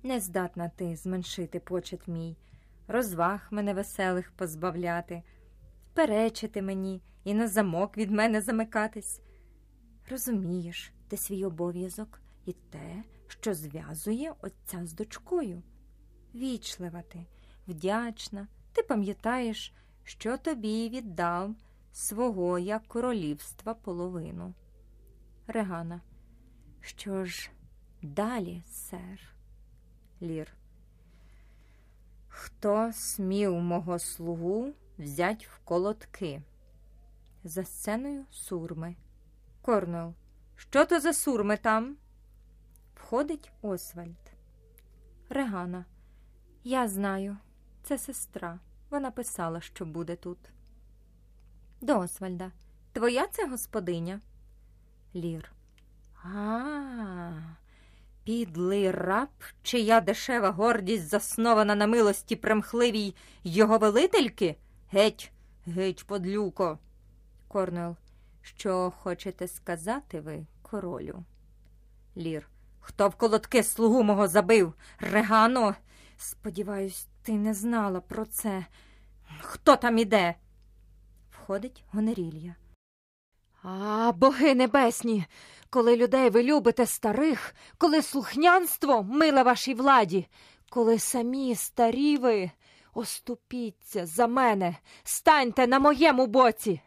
Не здатна ти зменшити почет мій, розваг мене веселих позбавляти, перечити мені і на замок від мене замикатись. Розумієш ти свій обов'язок і те, що зв'язує отця з дочкою. Вічлива ти, вдячна, ти пам'ятаєш, що тобі віддав свого як королівства половину. Регана. Що ж далі, сер? Лір. Хто смів мого слугу взять в колодки? За сценою сурми. Корнуел. Що то за сурми там? Входить Освальд. Регана. Я знаю. Це сестра. Вона писала, що буде тут. До Освальда. Твоя це господиня? Лір. Підлий раб, чия дешева гордість заснована на милості примхливій його велительки? Геть, геть, подлюко. Корнуел. Що хочете сказати ви, королю? Лір. Хто в колодки слугу мого забив? Регано! Сподіваюсь, ти не знала про це. Хто там іде? Входить Гонерілья. Боги небесні! Коли людей ви любите старих, коли слухнянство миле вашій владі, коли самі старі ви, оступіться за мене, станьте на моєму боці.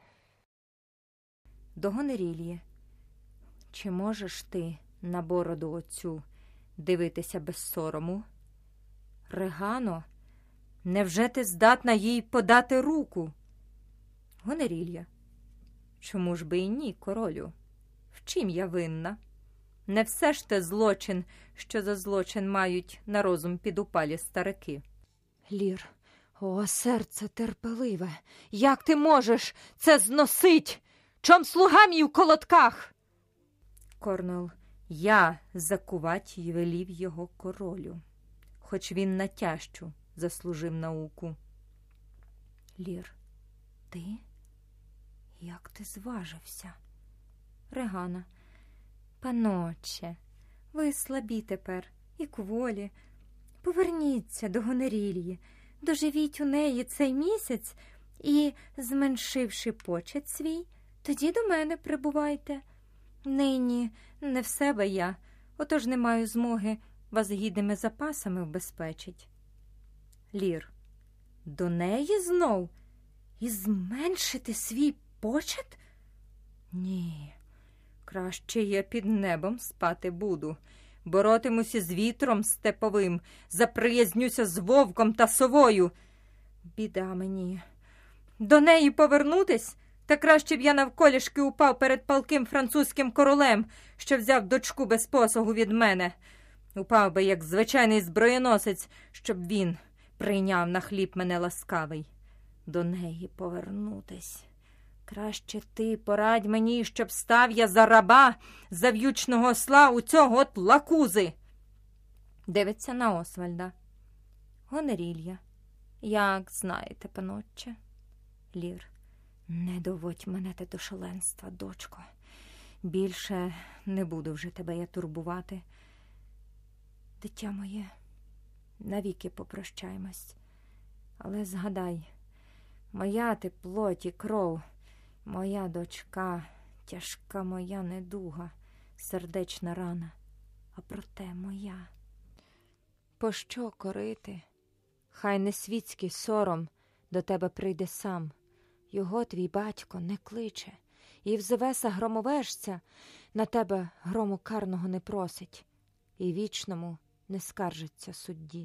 До Гонерільї. Чи можеш ти на бороду оцю дивитися без сорому? Регано, невже ти здатна їй подати руку? Гонерілья. Чому ж би і ні, королю? В чим я винна? Не все ж те злочин, що за злочин мають на розум підупалі старики. Лір, о, серце терпеливе, як ти можеш це зносить? Чом слуга мій у колодках? Корнуел, я закувать й велів його королю, хоч він на тяжчу заслужив науку. Лір, ти? Як ти зважився? Регана. Паноче, ви слабі тепер і кволі. Поверніться до Гонерільї, доживіть у неї цей місяць і, зменшивши почет свій, тоді до мене прибувайте. Нині не в себе я, отож не маю змоги вас гідними запасами вбезпечить. Лір. До неї знов? І зменшити свій почет? Ні, краще я під небом спати буду. Боротимуся з вітром степовим, заприязнюся з вовком та совою. Біда мені. До неї повернутись? Та краще б я навколішки упав перед палким французьким королем, що взяв дочку без посагу від мене. Упав би, як звичайний зброєносець, щоб він прийняв на хліб мене ласкавий. До неї повернутись. Краще ти порадь мені, щоб став я за раба, за в'ючного осла у цього от лакузи. Дивиться на Освальда. Гонерілья. Як знаєте, панотче. Лір. Не доводь мене ти до шаленства, дочко. Більше не буду вже тебе я турбувати. Дитя моє, навіки попрощаймось. Але згадай, моя ти плоть і кров, моя дочка, тяжка моя недуга, сердечна рана, а проте моя. Пощо корити? Хай не світський сором до тебе прийде сам. Його твій батько не кличе, і в Зевеса громовежця на тебе грому карного не просить, і вічному не скаржиться судді.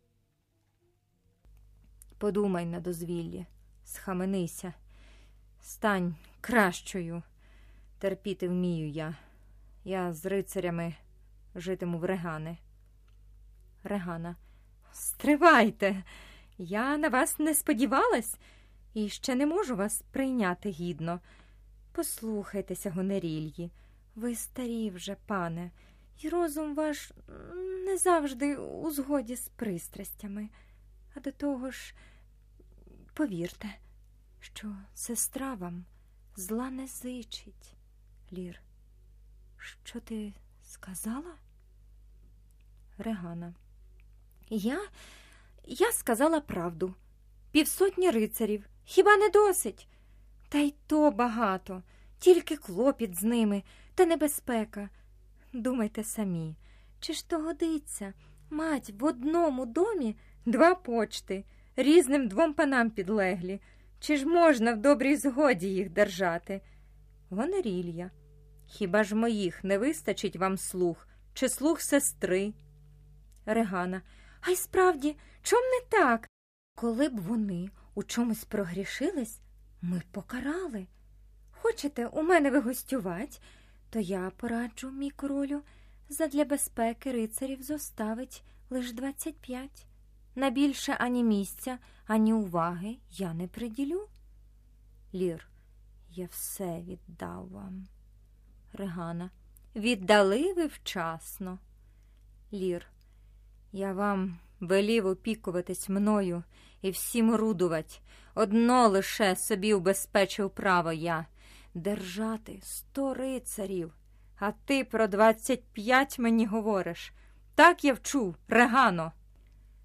Подумай на дозвіллі, схаменися, стань кращою. Терпіти вмію я. Я з рицарями житиму в Регани. Регана. Стривайте! Я на вас не сподівалась і ще не можу вас прийняти гідно. Послухайтеся, Гонерільї, ви старі вже, пане, і розум ваш не завжди у згоді з пристрастями. А до того ж, повірте, що сестра вам зла не зичить. Лір. Що ти сказала? Регана. Я сказала правду. 500 рицарів. Хіба не досить? Та й то багато. Тільки клопіт з ними та небезпека. Думайте самі, чи ж то годиться? Мать, в одному домі 2 почти, різним 2 панам підлеглі. Чи ж можна в добрій згоді їх держати? Гонорілья. Хіба ж моїх не вистачить вам слуг, чи слуг сестри? Регана. А й справді, чом не так? Коли б вони у чомусь прогрішились, ми б покарали. Хочете у мене вигостювать, то я пораджу, мій королю, задля безпеки рицарів зоставить лиш 25. На більше ані місця, ані уваги я не приділю. Лір. Я все віддав вам. Регана. Віддали ви вчасно. Лір. Я вам велів опікуватись мною і всім орудувать. Одно лише собі убезпечив право я – держати 100 рицарів. А ти про 25 мені говориш. Так я вчув, Регано.